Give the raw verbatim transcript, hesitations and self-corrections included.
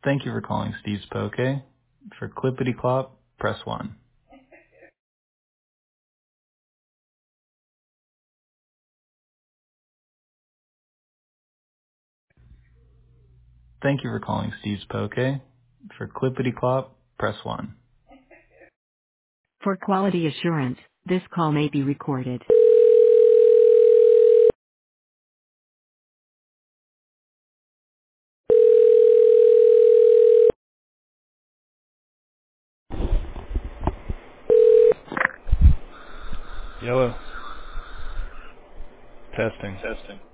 Thank you for calling Steve's Poke. For Clippity Clop, press one. Thank you for calling Steve's Poke. For Clippity Clop, press one. For quality assurance, this call may be recorded. Yellow. Testing. Testing.